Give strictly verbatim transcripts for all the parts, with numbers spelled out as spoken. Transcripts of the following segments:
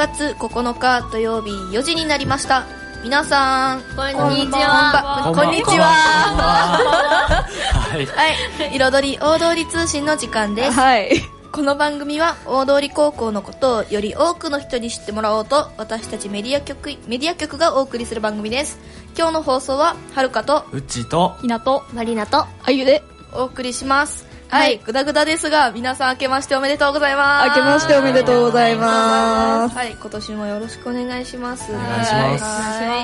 がつここのか土曜日よじになりました。皆さんこんにちは。 こんにちは。はい、彩り大通り通信の時間です。 はい。 この番組は大通高校のことをより多くの人に知ってもらおうと、私たちメディア局メディア局がお送りする番組です。今日の放送ははるかとうっちーとひなとまりなとあゆでお送りします。はい、ぐだぐだですが、皆さん明けましておめでとうございます。 明けましておめでとうございます。 はい、今年もよろしくお願いします。 お願いします。 はい、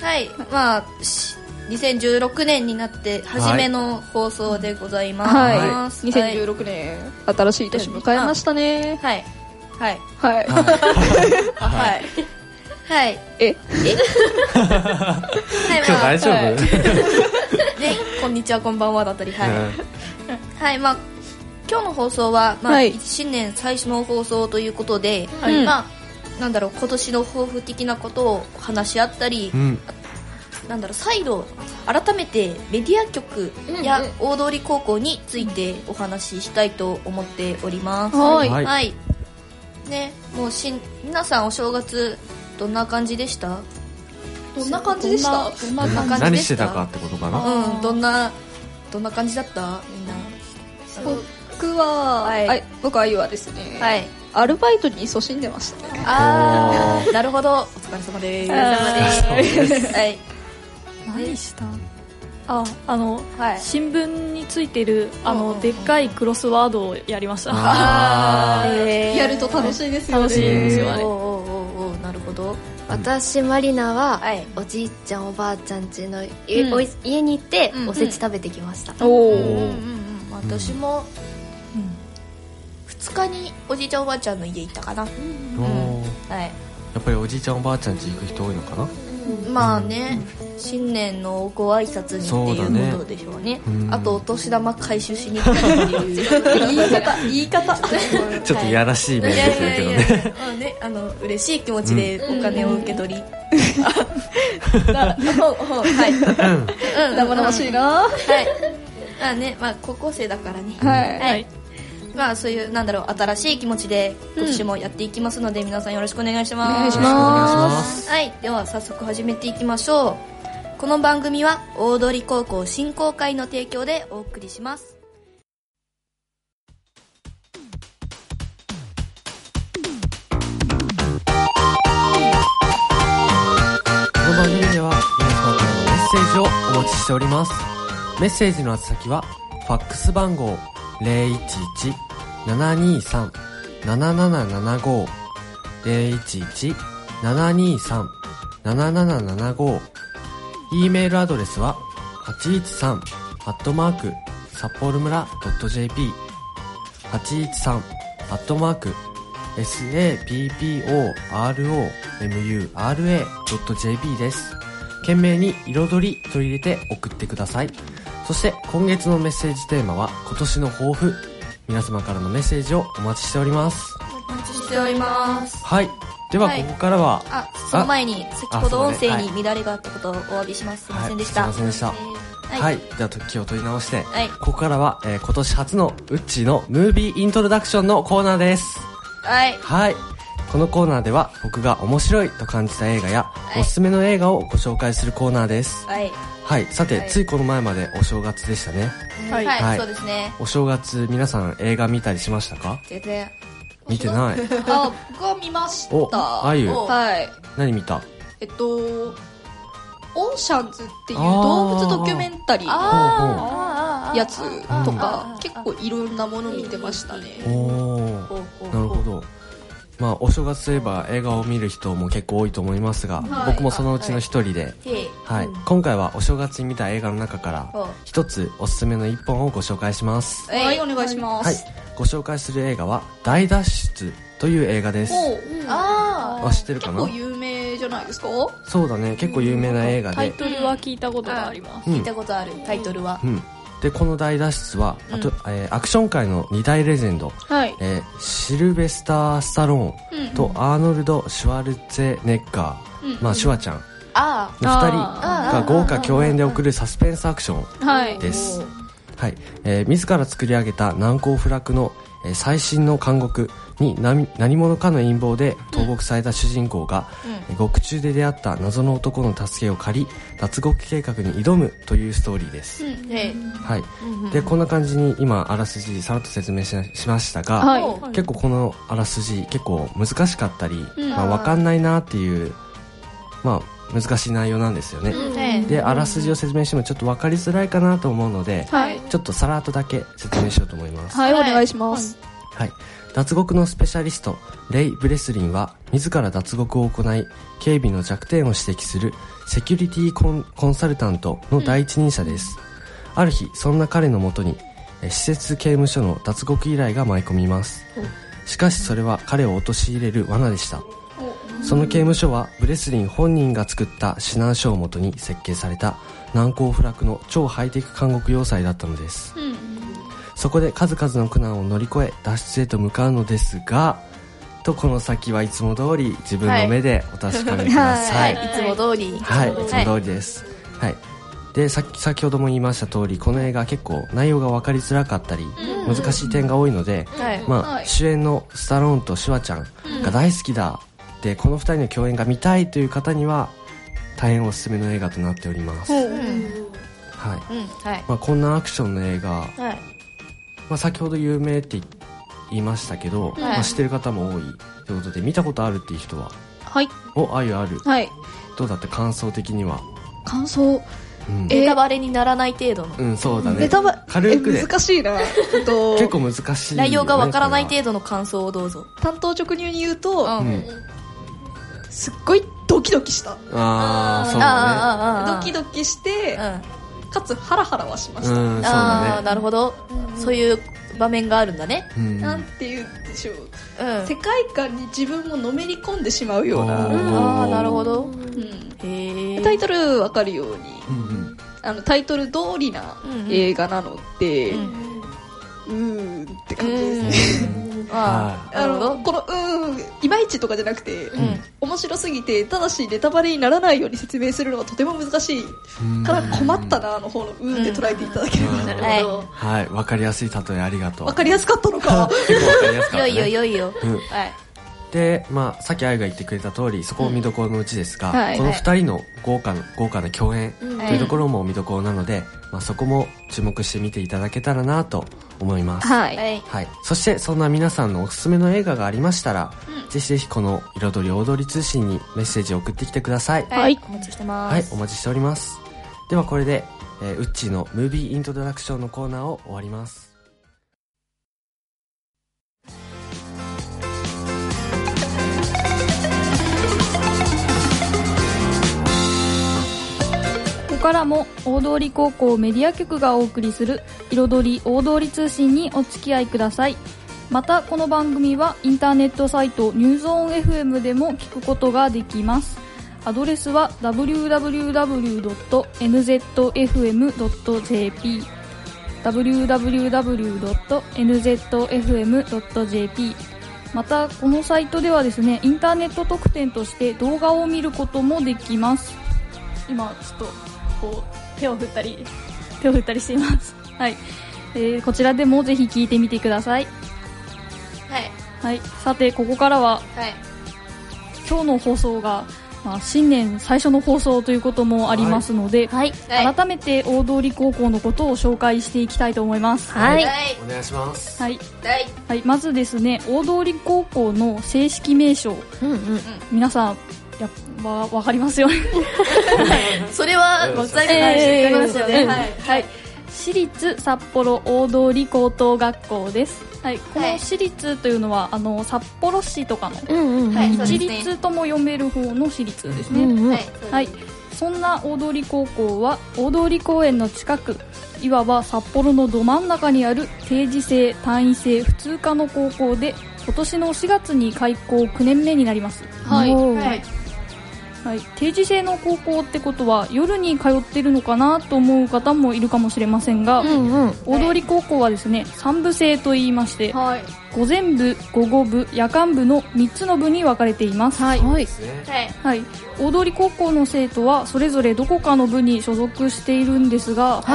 はい、まあにせんじゅうろくねんになって初めの放送でございます。 はい、はい、にせんじゅうろくねん、はい、新しい年迎えましたね。 はいはいはいはいはいはい。 ええ今日大丈夫？はい、 ね、こんにちはこんばんはだったり、はい、はい、まあ今日の放送は、まあはい、新年最初の放送ということで、はい、まあなんだろう、今年の抱負的なことを話し合ったり、うん、なんだろう、再度改めてメディア局や大通高校についてお話ししたいと思っております。 はい、 はい、ね、もうしん皆さんお正月どんな感じでした？ どんな感じでした？ どんな感じでした？ 何してたかってことかな。 うん、どんなどんな感じだった？みんな。 僕は、はいはい、僕はあゆはですね、はい、アルバイトに勤しんでましたね。 あー、なるほど、お疲れ様です。お疲れ様です。はい。 何した？あ、あの、はい、新聞についてるあの、うん、でっかいクロスワードをやりました。 あー、やると楽しいですよね。 楽しいですよね。 おーおーおー、なるほど。 私マリナは、はい、おじいちゃんおばあちゃん家の、うん、お家に行って、うん、おせち食べてきました。 おお、うんうんうん、私も、うん、ふつかにおじいちゃんおばあちゃんの家行ったかな。うんうん、はい、 やっぱりおじいちゃんおばあちゃん家行く人多いのかな。 まあね、うん、新年のご挨拶にっていうことでしょうね。うね、あとお年玉回収しに行ったっていう言い方言い方ちょっといやらしい面ですけどね。いやいやいや、 まあね、あの嬉しい気持ちでお金を受け取り、うん、だはい、 生々しいな。はい、 まあね、まあ高校生だからね。 はい、 はい、まあそういうなんだろう、新しい気持ちで今年もやっていきますので、うん、皆さんよろしくお願いします。 お願いします。 はい、では早速始めていきましょう。この番組は大通高校振興会の提供でお送りします。 この番組では皆様からのメッセージをお待ちしております。メッセージの宛先はファックス番号 ゼロいちいち ななにさん ななななななご ゼロいちいち ななにさん なななななご、 E メールアドレスははちいちさん アットマーク札幌村 .jp はちいちさん アットマーク サポロムラ .jp です。懸命に彩りと入れて送ってください。そして今月のメッセージテーマは今年の抱負。皆様からのメッセージをお待ちしております。 お待ちしております。 はい、ではここからは、 はい、あ、その前に先ほど音声に乱れがあったことをお詫びします。すいませんでした。 はい、すいませんでした。はい、はい、では時を取り直して、はい、ここからは、えー、今年初のウッチーのムービーイントロダクションのコーナーです。 はい、 はい、このコーナーでは僕が面白いと感じた映画や、はい、おすすめの映画をご紹介するコーナーです。 はい、 はい、さて、はい、ついこの前までお正月でしたね。 はい、はいはい、そうですね。 お正月皆さん映画見たりしましたか？ 全然見てない。 あ、僕は見ました。 お、あゆ、 はい。 何見た？ えっとオーシャンズっていう動物ドキュメンタリーのやつとか結構いろんなもの見てましたね。 おー、なるほど。まあお正月といえば映画を見る人も結構多いと思いますが、はい、僕もそのうちの一人で、はいはい、今回はお正月に見た映画の中から一つおすすめの一本をご紹介します。 はい、お願いします。 はい、ご紹介する映画は大脱出という映画です。 うん、 ああ、知ってるかな？ 結構有名じゃないですか？ そうだね、結構有名な映画で、 タイトルは聞いたことがあります。 うん、聞いたことあるタイトルは、 うん、でこの大脱出は、うん、あと、えー、アクション界の二大レジェンド、はい、えー、シルベスター・スタローンとアーノルド・シュワルツェネッガー、うん、まあシュワちゃんのふたりが豪華共演で送るサスペンスアクションです。 はい、えー、自ら作り上げた難攻不落の、えー、最新の監獄に何, 何者かの陰謀で投獄された主人公が、うん、獄中で出会った謎の男の助けを借り脱獄計画に挑むというストーリーです、うんはい、でこんな感じに今あらすじさらっと説明 し, しましたが、はい、結構このあらすじ結構難しかったり、うんまあ、分かんないなっていう、まあ、難しい内容なんですよね、うん、であらすじを説明してもちょっと分かりづらいかなと思うので、はい、ちょっとさらっとだけ説明しようと思います。 はい、お願いします。 はい、脱獄のスペシャリストレイ・ブレスリンは自ら脱獄を行い警備の弱点を指摘するセキュリティコン、コンサルタントの第一人者です、うん、ある日そんな彼のもとに施設刑務所の脱獄依頼が舞い込みます、うん、しかしそれは彼を陥れる罠でした、うん、その刑務所はブレスリン本人が作った指南書をもとに設計された難攻不落の超ハイテク監獄要塞だったのです、うん、そこで数々の苦難を乗り越え脱出へと向かうのですがとこの先はいつも通り自分の目でお確かめください、 はいはい、いつも通りはいいつも通りです、はい、でさ先ほども言いました通りこの映画結構内容が分かりづらかったり、うん、難しい点が多いので、はいまあはい、主演のスタローンとシュワちゃんが大好きだ、うん、でこのふたりの共演が見たいという方には大変おすすめの映画となっております、うんはいうんはいまあ、こんなアクションの映画、はいまあ、先ほど有名って言いましたけど、はいまあ、知ってる方も多いということで見たことあるっていう人ははいおあゆある、 はい、 どうだった感想的には感想、 うん、ネタバレにならない程度のうんそうだねネタバ軽くで難しいな結構難しい、ね、 内容がわからない程度の感想をどうぞ。 単刀直入に言うと、うん、すっごいドキドキしたあーそうだねドキドキして、うん、かつハラハラはしました、 うんそうだね、 あなるほど、うん、そういう場面があるんだね、 うん、なんて言うんでしょう、うん、世界観に自分ものめり込んでしまうような、 うん、あなるほど、うん、 へタイトル分かるように、うん、あのタイトル通りな映画なので、うん、うーんって感じですね、うんああのこのうーんいまいちとかじゃなくて、うん、面白すぎてただしネタバレにならないように説明するのがとても難しいから困ったなの方のうーんって捉えていただければなるほど、 はい分かりやすい例えありがとう。 分かりやすかったのか結構分かりやすかった、ね、 よいよよいよ、 うんはいでまあ、さっきあゆが言ってくれた通りそこも見どころのうちですが、うんはい、このふたりの豪華な、豪華な共演というところも見どころなので、はいまあ、そこも注目して見ていただけたらなと思います、 はいはい、そしてそんな皆さんのおすすめの映画がありましたら、うん、ぜひぜひこの彩り大通り通信にメッセージを送ってきてください。 はい、お待ちしてます。 はい、お待ちしております。ではこれで、えー、ウッチーのムービーイントロダクションのコーナーを終わります。 ここからも大通高校メディア局がお送りする彩り大通り通信にお付き合いください。またこの番組はインターネットサイトニューゾーン エフエム でも聞くことができます。アドレスは ダブリューダブリューダブリュードットエヌゼットエフエムドットジェーピー ダブリューダブリューダブリュードットエヌゼットエフエムドットジェーピー またこのサイトではですねインターネット特典として動画を見ることもできます。今ちょっとこう手を振ったり手を振ったりしています。はい、えー、こちらでもぜひ聞いてみてください。 はい、 はい、さてここからは、はい、今日の放送が、まあ、新年最初の放送ということもありますので、はいはい、改めて大通高校のことを紹介していきたいと思います。 はい、 はい、お願いします。 はい、はい、まずですね大通高校の正式名称、うんうん、皆さんやわ分かりますよねそれはございますよね。 はい、私立札幌大通高等学校です。はい、この私立というのはあの札幌市とかの、うんうんはい、一律とも読める方の私立ですね。うんうん、はい、はい、そんな大通高校は大通公園の近くいわば札幌のど真ん中にある定時制単位制普通科の高校で今年のしがつに開校きゅうねんめになります。 はい、はいはい、定時制の高校ってことは夜に通ってるのかなと思う方もいるかもしれませんが、うんうん、大通高校はですねさん部制と言いまして、はい、午前部、午後部、夜間部のみっつの部に分かれています。はい、はいはい、大通高校の生徒はそれぞれどこかの部に所属しているんですが、はい、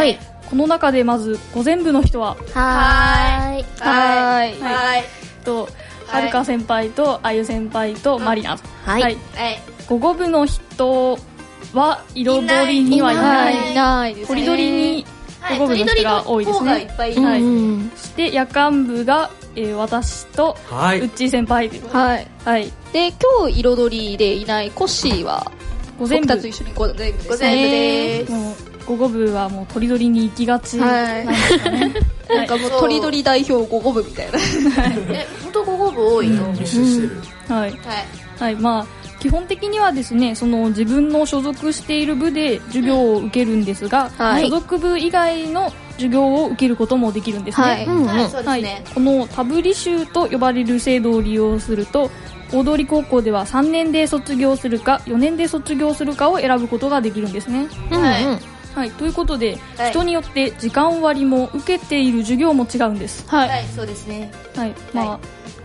この中でまず午前部の人ははーいはーいはいとはるか先輩とあゆ先輩とマリナ、 はい、はい、 午後部の人は彩りにはいないいないですね。 とりどりに午後部の人が多いですね、はい、はい、そして夜間部が、えー、私とウッチー先輩ということで、 はいはい、で今日彩りでいないコッシーは午前部僕たちと一緒に午前部ですね。 午前部です。 もう午後部はもうとりどりに行きがちなんですかね、 はい、なんかもうとりどり代表午後部みたいなえ本当午後部多いの、うん、 密集してる、 はい、はい、はい、まあ基本的にはですね、その自分の所属している部で授業を受けるんですが、はい、所属部以外の授業を受けることもできるんですね。はい、うんうん、はい、そうですね。このタブ履修と呼ばれる制度を利用すると、大通高校ではさんねんで卒業するかよねんで卒業するかを選ぶことができるんですね。はい、はい、ということで、はい、人によって時間割も受けている授業も違うんです。 はい、はい、そうですね。 はい、まあ、はい、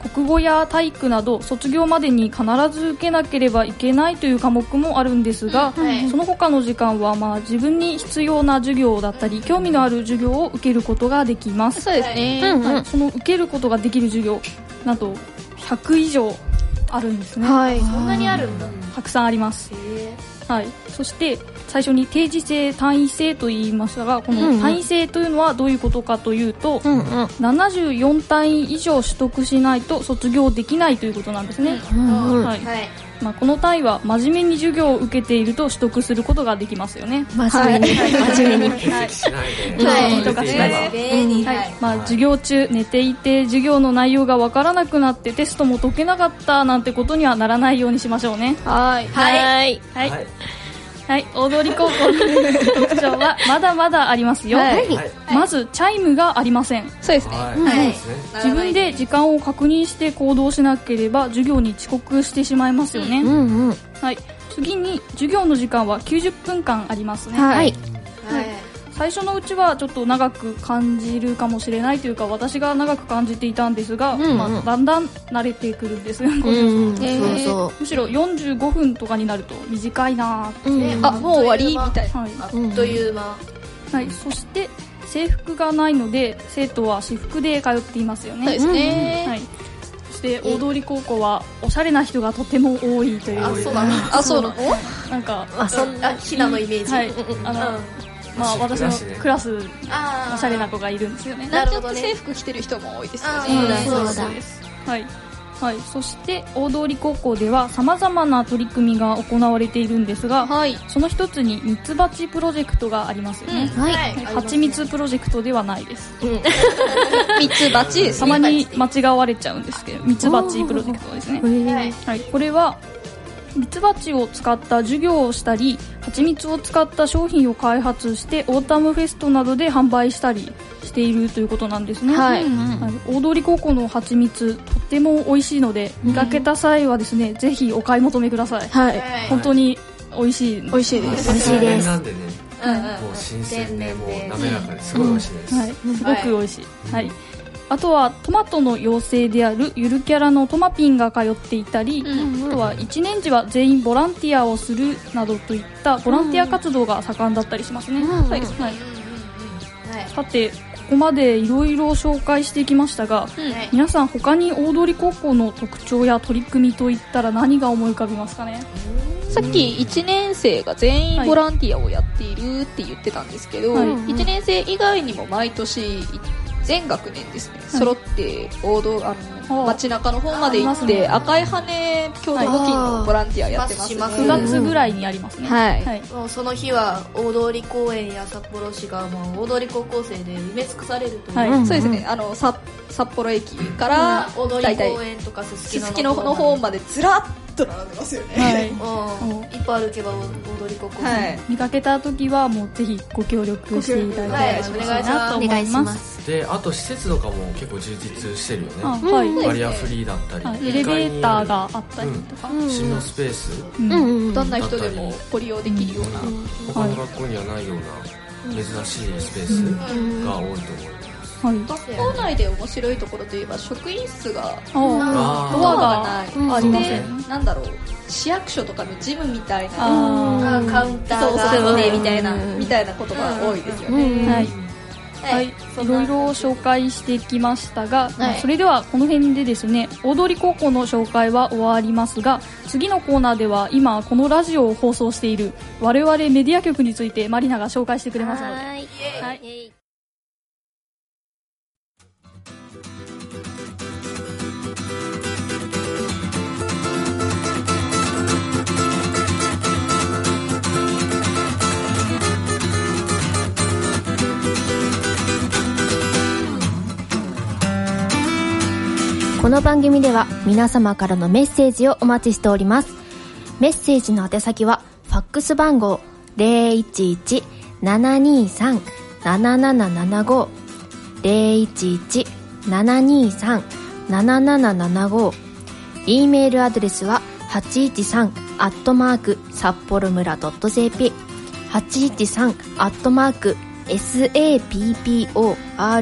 国語や体育など卒業までに必ず受けなければいけないという科目もあるんですが、うん、はい、その他の時間はまあ自分に必要な授業だったり興味のある授業を受けることができます。 そうですね、 はい、その受けることができる授業なんとひゃく以上あるんですね。 はい、そんなにあるんだ。 たくさんあります。はい、そして最初に定時制単位制と言いましたが、この単位制というのはどういうことかというと、うんうん、ななじゅうよん単位以上取得しないと卒業できないということなんですね。うんうん、はい、はい、まあ、この単位は真面目に授業を受けていると取得することができますよね。 真面目に、はい、真面目に欠席しないで、 はい、とかしないで、はい、まあ、授業中寝ていて授業の内容がわからなくなってテストも解けなかったなんてことにはならないようにしましょうね。 はいはいはい、はいはい、大通高校の特徴はまだまだありますよ。はい、まずチャイムがありません。 そうですね、はい、 自分で時間を確認して行動しなければ授業に遅刻してしまいますよね。うんうん、はい、次に授業の時間はきゅうじゅっぷんかんありますね。はい、はい、最初のうちはちょっと長く感じるかもしれないというか私が長く感じていたんですが、うんうん、まあ、だんだん慣れてくるんですよ、うんうん、えー、そうそう、むしろよんじゅうごふんとかになると短いなー、うん、 あ、もう終わりみたいな、 はい、あっという間、 はい、そして制服がないので生徒は私服で通っていますよね。 そうですね、 はい、そして大通高校はおしゃれな人がとても多いという。 あ、そうなの、 あ、そうなの、 なんかあ、そんなひなのイメージ、 はい、あの、うん、まあ、私のクラスおしゃれな子がいるんですよね。 なるほどね、制服着てる人も多いですよね。 そうだそうです。はい、はい、そして大通高校ではさまざまな取り組みが行われているんですが、はい、その一つにミツバチプロジェクトがありますよね。うん、はい、はちみつプロジェクトではないです。 ミツバチですね。 たまに間違われちゃうんですけど、ミツバチプロジェクトですね。はい、これはミツバチを使った授業をしたり蜂蜜を使った商品を開発してオータムフェストなどで販売したりしているということなんですね。はい、大通高校の蜂蜜とっても美味しいので、見かけた際はですね、ぜひお買い求めください。はい、本当に美味しい、 美味しいです。 美味しいです。 なんでね、もう新鮮でもう滑らかですごい美味しいです。 はい、すごく美味しい。はい、あとはトマトの妖精であるゆるキャラのトマピンが通っていたり、うん、あとはいちねん時は全員ボランティアをするなどといったボランティア活動が盛んだったりしますね。はい、はい、さてここまでいろいろ紹介してきましたが、うん、皆さん他に大通高校の特徴や取り組みといったら何が思い浮かびますかね。 さっきいちねん生が全員ボランティアをやっているって言ってたんですけど、はい、いちねん生以外にも毎年全学年ですね、はい、揃って大道あの街中の方まで行って、赤い羽郷土募金のボランティアやってますね。 くがつぐらいにありますね。はい、はい、 もうその日は大通公園や札幌市がもう大通高校生で埋め尽くされるという、はい、 そうですね、あの札幌駅から大通公園とかすすきのの方までずらっと並んでますよね。はい、 うん、いっぱい歩けば大通高校生、 はい、見かけた時はもうぜひご協力していただきたいなと思います。 で、あと施設とかも結構充実してるよね。あ、はい、バリアフリーだったり、はい、 エレベーターがあったりとか、 うん、進路スペース、 うんうん、どんな人でもご利用できるような、うん、 他の学校にはないような珍しいスペースが多いと思います。 はい、学校内で面白いところといえば職員室がドアがない、 あで、なんだろう、市役所とかのジムみたいな、 あカウンターがあってみたいなみたいなことが多いですよね。はい、 はい、いろいろ紹介してきましたが、はい、それではこの辺でですね、大通高校の紹介は終わりますが、次のコーナーでは今このラジオを放送している我々メディア局についてマリナが紹介してくれますので、はい、はい、 この番組では皆様からのメッセージをお待ちしております。メッセージの宛先はファックス番号 ゼロいちいち ななにさん ななななななご ゼロいちいち ななにさん なななななご、 E メールアドレスははちいちさんアットマーク札幌村 .jp はちいちさんアットマーク サッ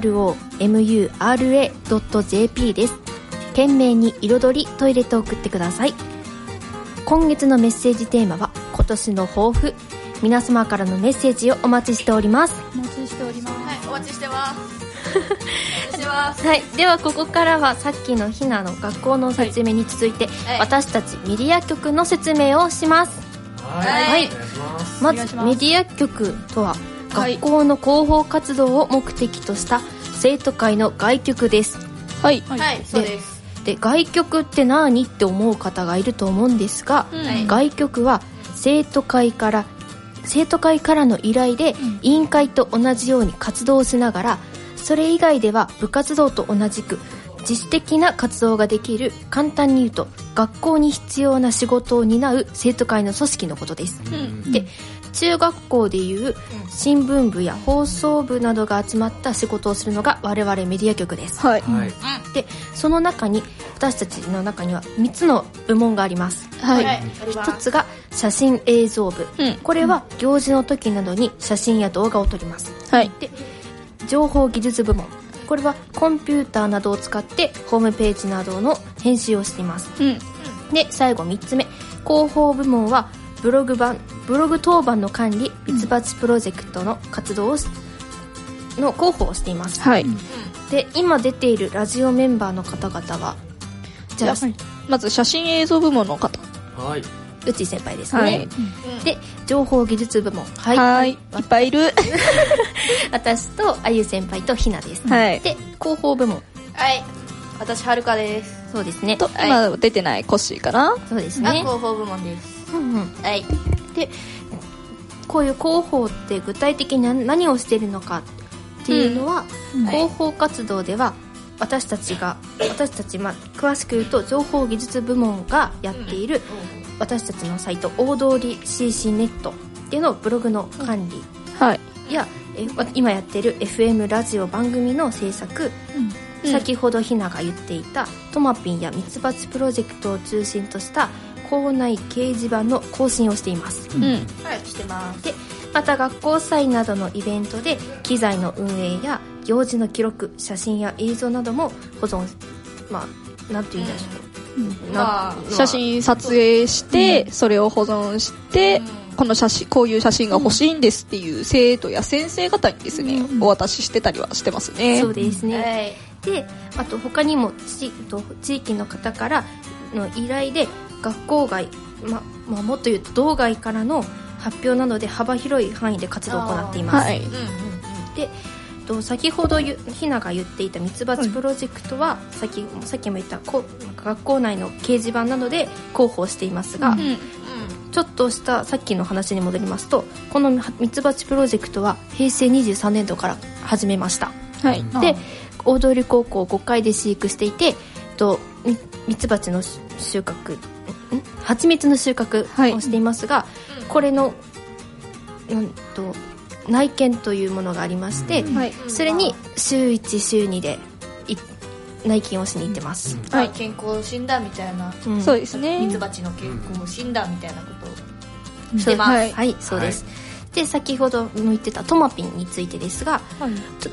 ポロ .jp です。懸命に彩りと入れて送ってください。今月のメッセージテーマは今年の抱負。皆様からのメッセージをお待ちしております。 お待ちしております。 はい、お待ちしてますお待ちしてますはい、ではここからはさっきのひなの学校の説明に続いて、はい、私たちメディア局の説明をします。 はい、はい、 まずメディア局とは学校の広報活動を目的とした生徒会の外局です。 はい、はい、そうです。 で、外局って何って思う方がいると思うんですが、うん、外局は生徒会から生徒会からの依頼で、うん、委員会と同じように活動しながら、それ以外では部活動と同じく自主的な活動ができる、簡単に言うと学校に必要な仕事を担う生徒会の組織のことです。うん、で、中学校でいう新聞部や放送部などが集まった仕事をするのが我々メディア局です。はい、でその中に私たちの中にはみっつの部門があります。はい、はい、ひとつが写真映像部、うん、これは行事の時などに写真や動画を撮ります。はい、で情報技術部門、これはコンピューターなどを使ってホームページなどの編集をしています。うん、で最後みっつめ、広報部門はブログ版ブログ当番の管理、ミツバチプロジェクトの活動をの広報をしています。はい、で今出ているラジオメンバーの方々は、 じゃあまず写真映像部門の方、 はい、うち先輩ですね。はい、で情報技術部門、はい、 はいいっぱいいる私とあゆ先輩とひなです。はい、で広報部門、 はい、私はるかです。 そうですね。 と、はい、今出てないコッシーかな。 そうですね。 広報部門です。 うんうん、はい。でこういう広報って具体的に何をしているのかっていうのは、うん、広報活動では私たちが私たち、まあ、詳しく言うと情報技術部門がやっている私たちのサイト大通り シーシー ネットっていうのをブログの管理、はい、やえ今やっている エフエム ラジオ番組の制作、うん、先ほどひなが言っていたトマピンやミツバチプロジェクトを中心とした校内掲示板の更新をしています。うん、 はい、してます。 でまた学校祭などのイベントで機材の運営や行事の記録、写真や映像なども保存、まあなんて言うんでしょう、うんまあ、写真撮影して、うん、それを保存して、うん、この写真こういう写真が欲しいんですっていう生徒や先生方にですね、うん、お渡ししてたりはしてますね。 そうですね。はい、であと他にも地, 地域の方からの依頼で学校外、ままあ、もっと言うと道外からの発表などで幅広い範囲で活動を行っています。はい、でと先ほどひなが言っていたミツバチプロジェクトは、うん、さっきさっきも言ったこ学校内の掲示板などで広報していますが、うん、ちょっとしたさっきの話に戻りますと、このミツバチプロジェクトはへいせいにじゅうさんねんどから始めました。はい、で大通高校ごかいで飼育していて、とミツバチの収穫蜂蜜の収穫をしていますが、はい、これのなんと内見というものがありまして、はい、それに週いち週にで内見をしに行ってます。 はい、健康診断みたいな、 うん、そうですね。 ミツバチの健康診断みたいなことをしてます。 はい、はい、そうです。はい、で先ほども言ってたトマピンについてですが、はい、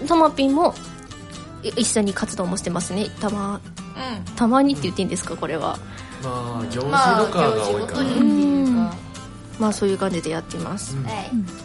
トマピンも一緒に活動もしてますね。たま、うん、たまにって言っていいんですかこれは。 まあ行事とかが多いかな。 まあそういう感じでやってます、 はい、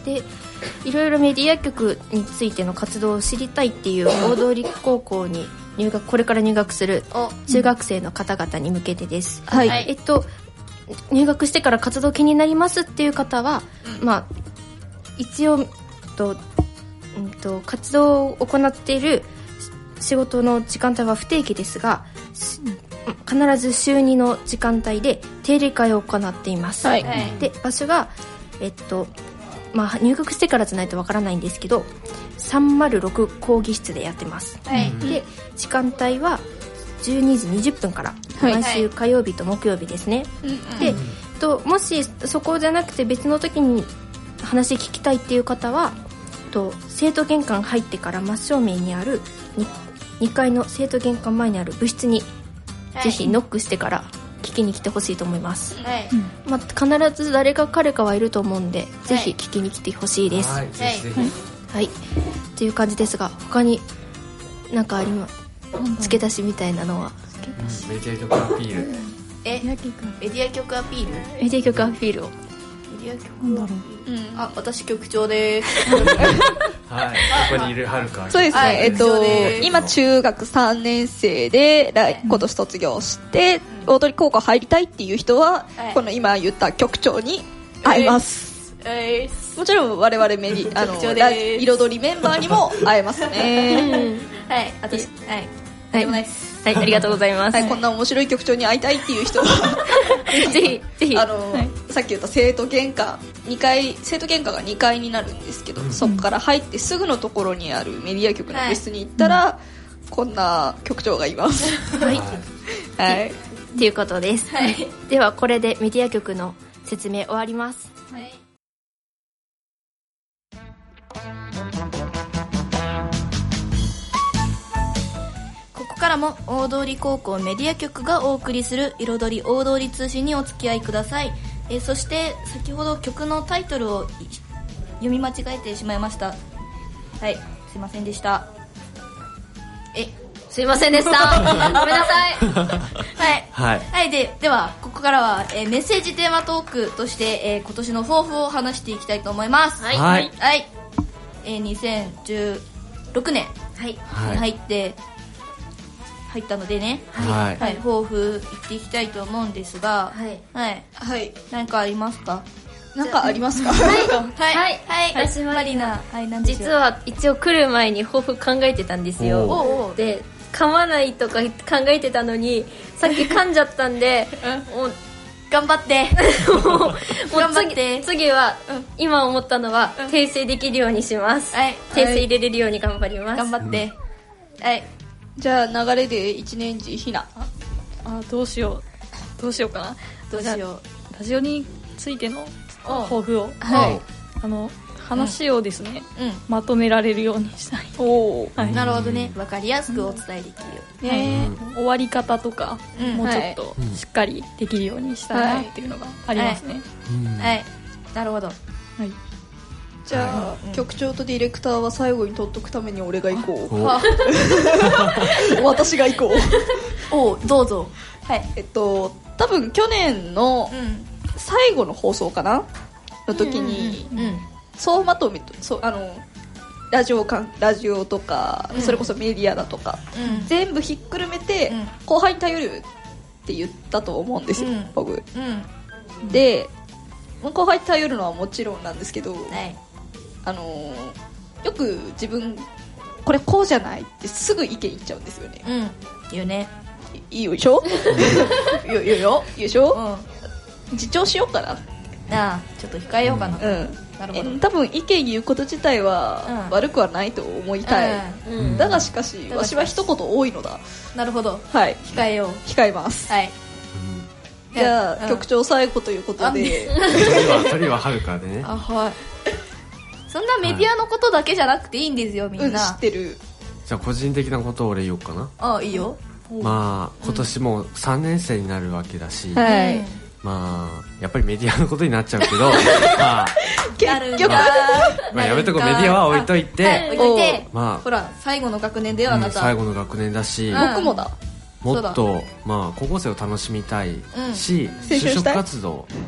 でいろいろメディア局についての活動を知りたいっていう大通高校に入学これから入学する中学生の方々に向けてです、 はい、 えっと入学してから活動気になりますっていう方は、うん、まあ一応と、うん、と活動を行っている仕事の時間帯は不定期ですが、うん、必ず週にの時間帯で定例会を行っています、はい、で場所が、えっとまあ、入学してからじゃないとわからないんですけどさんまるろく講義室でやってます、はい、で時間帯はじゅうにじにじゅっぷんから、はい、毎週火曜日と木曜日ですね、はい、でともしそこじゃなくて別の時に話聞きたいっていう方はと生徒玄関入ってから真正面にある 2, にかいの生徒玄関前にある部室に、はい、ぜひノックしてから聞きに来てほしいと思います、はいまあ、必ず誰か彼かはいると思うんで、はい、ぜひ聞きに来てほしいです、はいはいはい、っていう感じですが他に何かあります付け足しみたいなのはメディア局アピールえメディア局アピールメディア局アピールをメディア局アピール、うん、あ私局長ですはいここにいるはるかそうですね、はい、えっと今中学さんねん生で来今年卒業して、うん、大通高校入りたいっていう人は、はい、この今言った局長に会えます、えーえー、もちろん我々メディあの彩りメンバーにも会えますねはい私はいはいはい、はい、ありがとうございます、 はい、こんな面白い局長に会いたいっていう人はぜひぜひあの、はい、さっき言った生徒玄関にかい生徒玄関がにかいになるんですけど、うん、そこから入ってすぐのところにあるメディア局の部室に行ったら、はい、こんな局長がいますはい、 はい、 っていうことです、はい、ではこれでメディア局の説明終わります、はいここからも大通高校メディア局がお送りする彩り大通通信にお付き合いください。えー、そして先ほど曲のタイトルを読み間違えてしまいました。はい、すいませんでした。え、 すいませんでした。ごめんなさい。 はい、はい、はい、でではここからは、えー、メッセージテーマトークとして、えー、今年の抱負を話していきたいと思います。 はい、はい、 はい、えー、にせんじゅうろくねん、はい、に入って。入ったのでね、はい、はい、抱負言っていきたいと思うんですが、はい、はい、はい、何かありますか？ 何かありますか？ はい、はい、はい、はい、私マリナ、はい、何でしょう？ 実は一応来る前に抱負考えてたんですよ。おで、噛まないとか考えてたのに、さっき噛んじゃったんで、もう頑張って。 もう頑張って。次は、うん、今思ったのは、うん、訂正できるようにします。はい、訂正入れれるように頑張ります。 頑張って。うん、はい。 じゃあ流れで一年次ひなあどうしようどうしようかなどうしようラジオについての抱負を、はい、あの話をですね、うん、まとめられるようにしたい。 おー、はい、なるほどね、分かりやすくお伝えできるよ、 ね、はい、終わり方とか、うん、もうちょっとしっかりできるようにしたいなっていうのがありますね。 はい、はいはい、なるほど。はい、 じゃあ、うん、局長とディレクターは最後に取っとくために俺が行こう。私が行こう。おどうぞ。 はい、えっと多分去年の最後の放送かなの時に、うんうんうん、総まとめとそうあのラジオかラジオとか、うん、それこそメディアだとか、うん、全部ひっくるめて、うん、後輩に頼るって言ったと思うんですよ、うん、僕、うん、で後輩に頼るのはもちろんなんですけど、はい、あのー、よく自分これこうじゃないってすぐ意見言っちゃうんですよね。 うん、言うね。 いいよいしょいいよいいよいいでしょ、うん、自重しようかな。 ああちょっと控えようかな。うん、 なるほど。多分意見言うこと自体は悪くはないと思いたい、うんうん、だがしかしわしは一言多いのだ。 なるほど、 はい、 控えよう。 控えます。はい、じゃあ、うん、局長最後ということで鳥ははるかでね。 あ、はい。そんなメディアのことだけじゃなくていいんですよ、みんな。 うん、知ってる。 じゃあ個人的なことを俺言おうかな。 ああ、いいよ。 まあ今年もさんねん生になるわけだし、はい、まあやっぱりメディアのことになっちゃうけどまあ結局、 まあまあ、やめとこう。メディアは置いといて、はい、 置いといて、まあ、ほら最後の学年ではあなた、 うん、最後の学年だし、 僕もだ。 もっとまあ高校生を楽しみたいし、うん、就職活動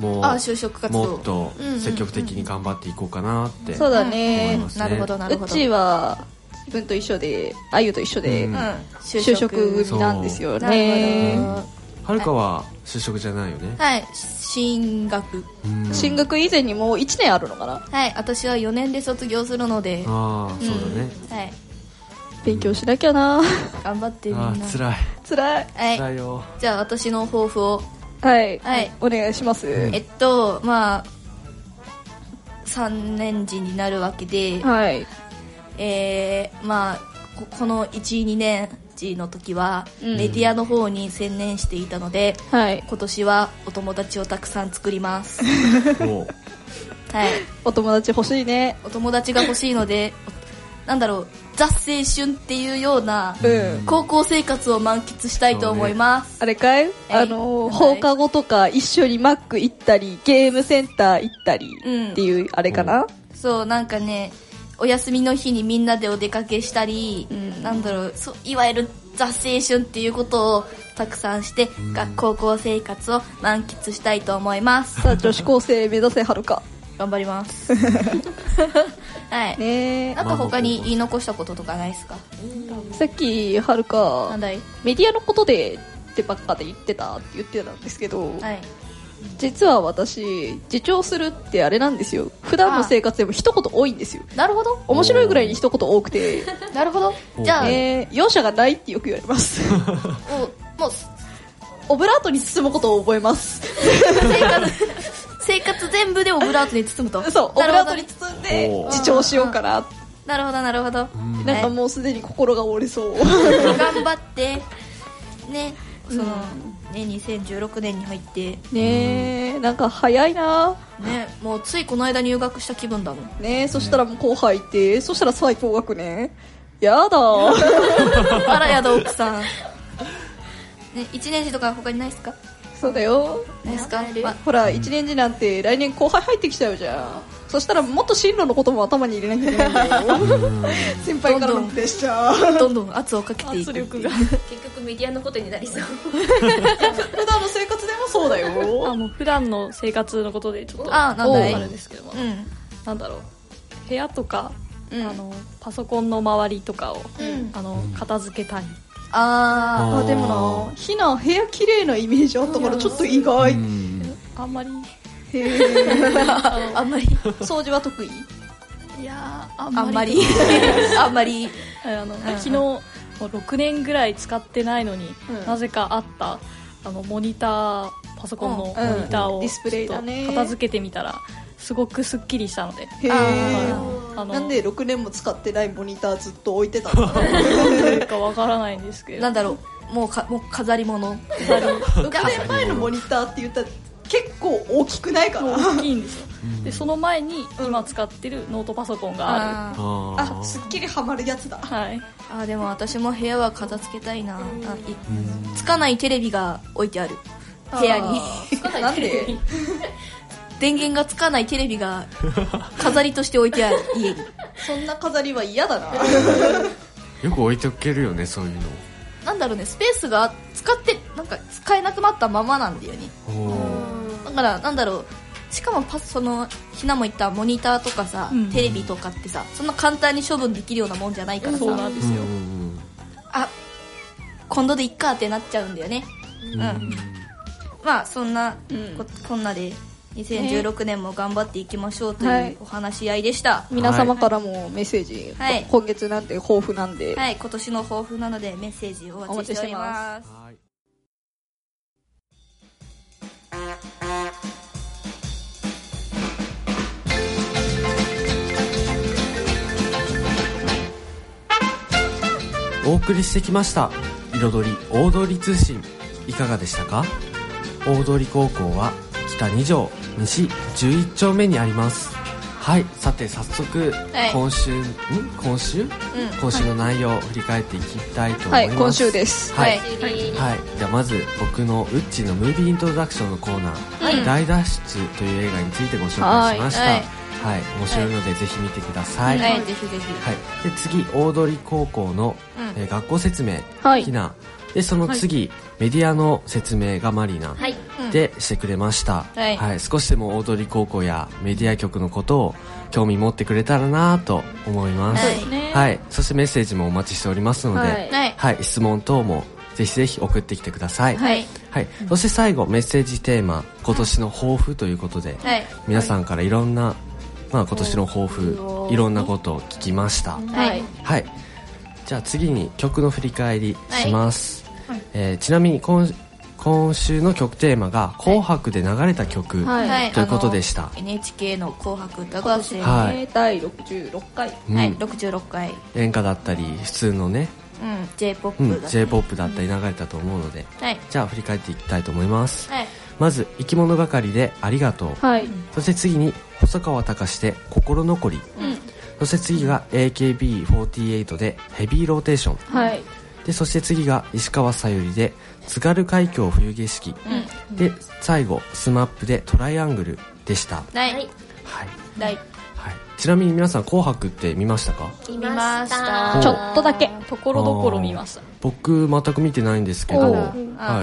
もうあ就職活動もっと積極的に頑張っていこうかなってそうだね、 思いますね。 なるほどなるほど。 うちは自分と一緒であゆと一緒で、 うん就職組なんですよね。 はるかは就職じゃないよね。 はい進学進学以前にもういちねんあるのかな。 はい私はよねんで卒業するのでああ、うん、そうだね、 はい、 勉強しなきゃな。 頑張ってみんな。 あー辛い辛い、 はい、 辛いよ。 じゃあ私の抱負をはい、 はい、 お願いします。 えっとまあさんねん次になるわけで、 はい、 えー、まあ こ, このいち、にねん次の時はメディアの方に専念していたので、うん、はい、今年はお友達をたくさん作りますはい、 お友達欲しいね。 お友達が欲しいのでなんだろうザ青春っていうような高校生活を満喫したいと思います、 ね、あれかい、あの放課後とか一緒にマック行ったりゲームセンター行ったりっていう、うん、あれかな。 そうなんかねお休みの日にみんなでお出かけしたり、うん、なんだろうそいわゆるザ青春っていうことをたくさんして、うん、学高校生活を満喫したいと思います。 さあ女子高生目指せはるか。 頑張りますはいね。なんか他に言い残したこととかないですか。 さっきはるかなんだいメディアのことでってばっかで言ってたって言ってたんですけど、はい、実は私自重するってあれなんですよ。普段の生活でも一言多いんですよ。 なるほど。 面白いぐらいに一言多くてなるほど。じゃあ、 えー、容赦がないってよく言われますもうオブラートに包むことを覚えます生活生活全部でオブラートに包むと。 そうオブラートに包んで自重しようかな。 なるほどなるほど。 なんかもうすでに心が折れそう頑張ってね。その、うん、ねにせんじゅうろくねんに入ってねえ、なんか早いなね。もうついこの間入学した気分だもんね。そしたらもう後輩いて、そしたら最高学年やだあらやだ奥さんね。いちねん次とか他にないですか。 そうだよ。 ないですか、 ま、ほらいちねん次なんて来年後輩入ってきちゃうじゃん。そしたらもっと進路のことも頭に入れなきゃいけないんだよ先輩からのプレッシャーどんどん圧をかけていく。圧力が結局メディアのことになりそう普段の生活でもそうだよ。 あもう普段の生活のことでちょっとあなんだいあるんですけども、うん、なんだろう部屋とか、うん、あのパソコンの周りとかを、うん、あの片付けたり。 ああでもなひな部屋綺麗なイメージあったからちょっと意外。 あんまりへあんまり掃除は得意。 いやあんまりあんまりあの、うん、昨日もうろくねんぐらい使ってないのに、うん、なぜかあったあのモニターパソコンのモニターを、 うん、ディスプレイだね片付けてみたらすごくすっきりしたので。 へあなんでろくねんも使ってないモニターずっと置いてたのかわからないんですけど。 なんだろうもうかもう飾り物。 飾りろくねんまえのモニターって言ったら結構大きくないかな。 大きいんですよ。でその前に今使ってるノートパソコンがある。 ああすっきりはまるやつだ。 はい。 あでも私も部屋は片付けたいな。あいつかないテレビが置いてある部屋に。 つかないテレビ電源がつかないテレビが飾りとして置いてある家に。 そんな飾りは嫌だなよく置いておけるよねそういうの。 なんだろうねスペースが使ってなんか使えなくなったままなんだよね。だからなんだろうしかもパスそのひなも言ったモニターとかさ、うん、テレビとかってさそんな簡単に処分できるようなもんじゃないからさ。 そうなんですよ。 あ今度でいっかってなっちゃうんだよね。うん、うん、まあそんな、うん、こ, こんなでにせんじゅうろくねんも頑張っていきましょうというお話し合いでした、はい、 皆様からもメッセージ、はい、今月なんて抱負なんで、 はい、今年の抱負なのでメッセージをお待ちしております。 お送りしてきました彩り大通り通信いかがでしたか。大通高校は北に条西じゅういち丁目にあります。はい、さて早速、はい、今週ん今週、うん、今週の内容を振り返っていきたいと思います。はい、 今週です。 はい、はいはい、ではまず僕のウッチのムービーイントロダクションのコーナー、はい、大脱出という映画についてご紹介しました。はい、はい、面白いのでぜひ見てください。 はい、ぜひぜひ。 はい、で次大通高校の、うんえー、学校説明、はい、ひなでその次、はい、メディアの説明がマリナ、はい、 でしてくれました、はいはい、少しでも大通高校やメディア局のことを興味持ってくれたらなと思います、はいはい、そしてメッセージもお待ちしておりますので、はいはい、質問等もぜひぜひ送ってきてください、はいはい、そして最後メッセージテーマ今年の抱負ということで、はい、皆さんからいろんな、まあ、今年の抱負いろんなことを聞きました、はいはい、じゃあ次に曲の振り返りします、はい、えー、ちなみに 今, 今週の曲テーマが紅白で流れた曲、はい、ということでした、はい、 エヌエイチケー の紅白歌合戦、 はい、だいろくじゅうろっかい、 うん、はい、ろくじゅうろっかい演歌だったり普通のね、 うん、J-ポップ だったり、うん、 J-ポップ だったり流れたと思うので、はい、じゃあ振り返っていきたいと思います、はい、まず生き物係でありがとう、はい、そして次に細川たかしで心残り、うん、そして次が エーケービーフォーティーエイト でヘビーローテーション、はい、でそして次が石川さゆりで津軽海峡冬景色、うん、で最後スマップでトライアングルでした、はい、はい、はいはい、ちなみに皆さん紅白って見ましたか？ 見ました。 ちょっとだけところどころ見ました。 僕全く見てないんですけど、はい、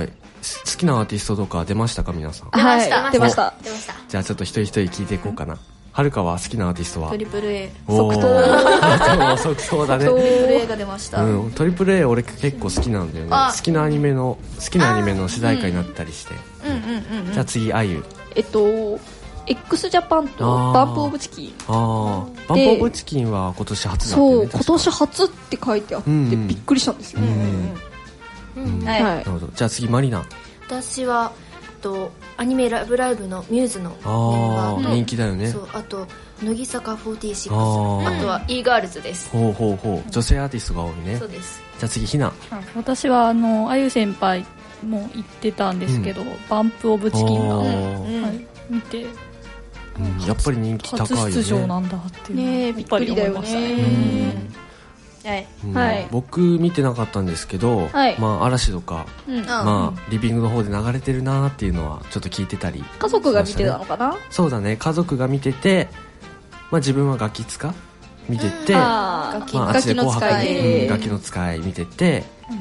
好きなアーティストとか出ましたか皆さん？ 出ました、 はい、出ました出ました。 じゃあちょっと一人一人聞いていこうかな。はるかは好きなアーティストはトリプル A 即答即答だね。 トリプル A が出ました、 うん、トリプル A 俺結構好きなんだよね。好きなアニメの好きなアニメの主題歌になったりして、うんうんうんうん、じゃあ次あゆえっとx ジャパンとバンプオブチキン。 ああ、バンプオブチキンは今年初だったよね。 そう、今年初って書いてあって、うん、びっくりしたんですよ、うんうんうん、はい、なるほど。じゃあ次マリナ。 私はとアニメラブライブのミューズのメンバーと人気だよね。 そう、あと乃木坂フォーティーシックス、 あ, あとは e ガールズです。 ほうほうほう、女性アーティストが多いね。 そうです。 じゃあ次ひな。 私はあのあゆ先輩も言ってたんですけど、うん、バンプオブチキンが、うんはい、見て、 うん、やっぱり人気高いよね。 初出場なんだっていうね、びっくりだよね。 はいうんはい、僕見てなかったんですけど、はい、まあ、嵐とか、うんまあ、リビングの方で流れてるなっていうのはちょっと聞いてたり、ね、 家族が見てたのかな。 そうだね、家族が見てて、まあ、自分はガキ使見てて、あ、まあ、あっちで紅白でガキの使い見てて、うん、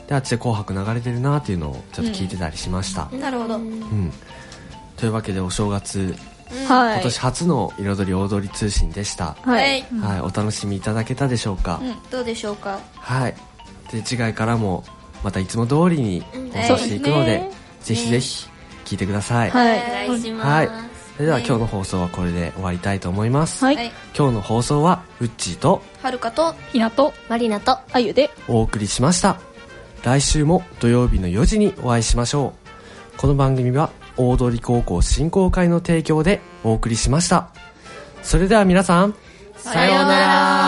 であっちで紅白流れてるなっていうのをちょっと聞いてたりしました、 うん、なるほど、うん、 というわけでお正月、 はい、 今年初の彩り大通り通信でした。はい、はい、お楽しみいただけたでしょうか。 うん、どうでしょうか。 はい。で次回からもまたいつも通りに放送していくので、うんね、ぜひぜひ聞いてください。 はい、お願いします。はい。 それでは今日の放送はこれで終わりたいと思います。はい。今日の放送はウッチーとはるかとひなとマリナとあゆでお送りしました。来週も土曜日のよじにお会いしましょう。この番組は大通高校振興会の提供でお送りしました。それでは皆さん、 さようなら。